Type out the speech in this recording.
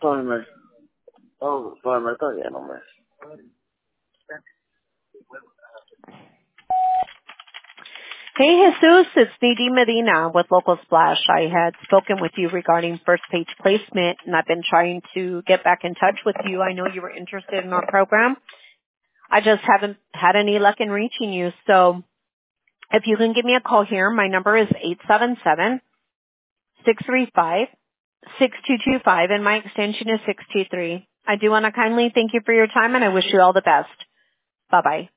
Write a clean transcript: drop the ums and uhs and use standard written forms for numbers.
Todavía me está lleno, me. Hey, Jesus, it's Nadine Medina with Local Splash. I had spoken with you regarding first page placement, and I've been trying to get back in touch with you. I know you were interested in our program. I just haven't had any luck in reaching you. So if you can give me a call here, my number is 877-635-6225, and my extension is 623. I do want to kindly thank you for your time, and I wish you all the best. Bye-bye.